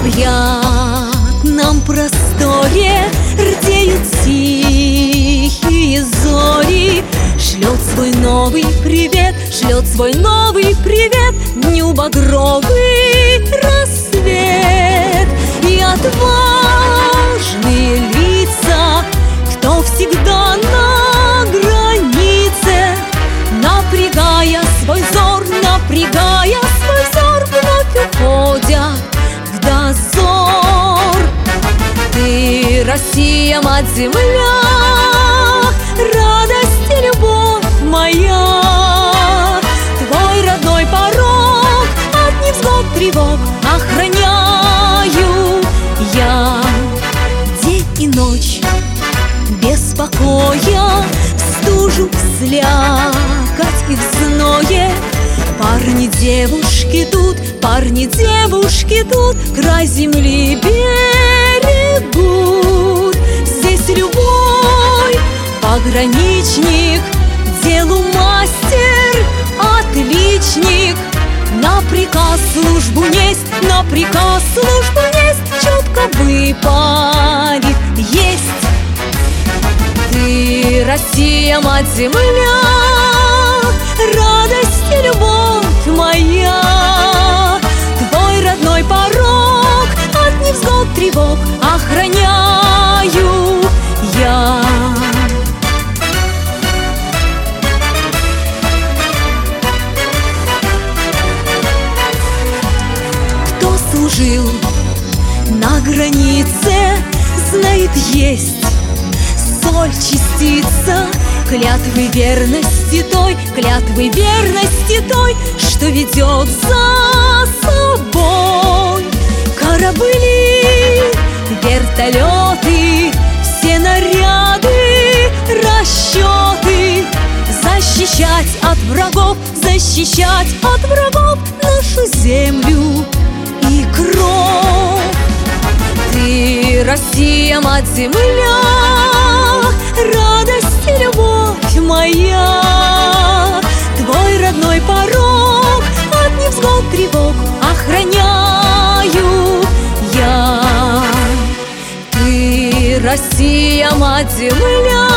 необъятном просторе рдеют тихие зори. Шлет свой новый привет, шлет свой новый привет дню багровый рассвет. И отважные лица, кто всегда на границе, напрягая свой взор, напрягая свой взор, вновь уходят в дозор. Ты, Россия, мать-земля, радость и любовь моя. Твой родной порог от невзгод, тревог охраняю я. День и ночь без покоя, в стужу, в слякоть и в зное. Парни, девушки тут, парни, девушки тут край земли берегут. Здесь любой пограничник, делу мастер, отличник. На приказ службу несть, на приказ службу несть, четко выпалит есть. Ты, Россия, мать-земля, радость и любовь моя. Твой родной порог от невзгод, тревог охраняю я. Кто служил на границе, знает, есть соль, частица клятвы верности той, клятвы верности той, что ведет за собой корабли, вертолеты, все наряды, расчеты. Защищать от врагов, защищать от врагов нашу землю и кровь. Ты, Россия, мать-земля, радость и любовь моя. Твой родной порог от невзгод, тревог охраняю я. Ты, Россия, мать-земля,